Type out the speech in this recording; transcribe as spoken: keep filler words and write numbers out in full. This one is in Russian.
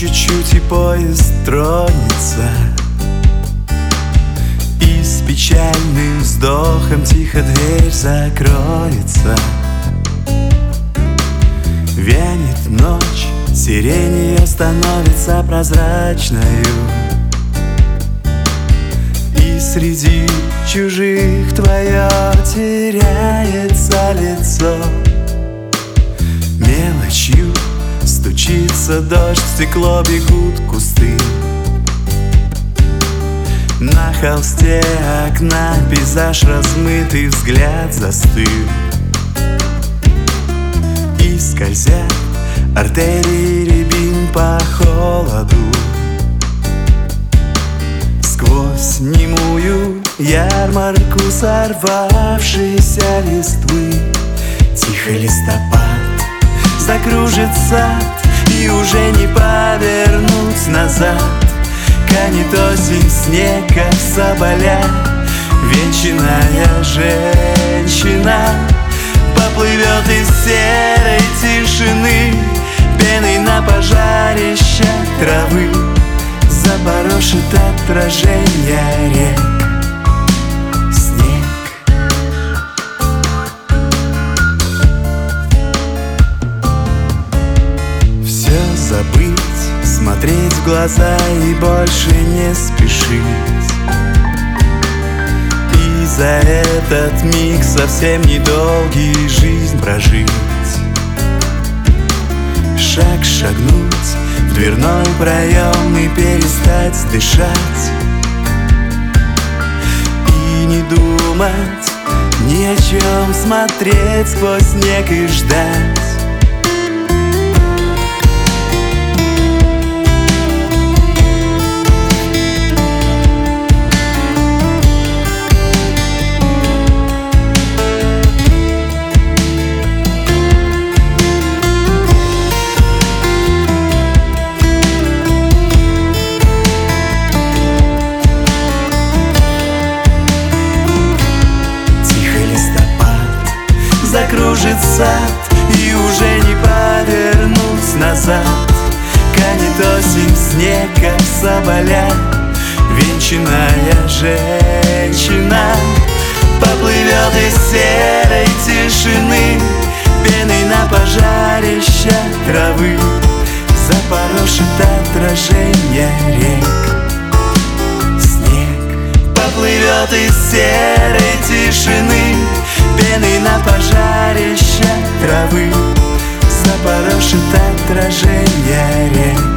чуть-чуть и поезд тронется, и с печальным вздохом тихо дверь закроется. Вянет ночь, сирень ее становится прозрачною, и среди чужих твое теряется лицо. Мелочью стучится дождь, в стекло бегут кусты. На холсте окна пейзаж размытый, взгляд застыл, и скользят артерии рябин по холоду. Сквозь немую ярмарку сорвавшейся листвы тихо листопад закружит сад, и уже не повернуть назад. Канет осень снег, как соболя, венчанная женщина поплывет из серой тишины пеной на пожарищах травы, запорошит отражение рек. Забыть, смотреть в глаза и больше не спешить, и за этот миг совсем недолгий жизнь прожить. Шаг шагнуть в дверной проем и перестать дышать, и не думать ни о чем, смотреть сквозь снег и ждать. Закружит сад, и уже не повернуть назад. Канет осень снег, как соболя, венчанная женщина поплывет из серой тишины пеной на пожарищах травы, запорошит отражение рек. Снег поплывет из серой тишины пеной на пожарищах травы, запорошит отражение рек.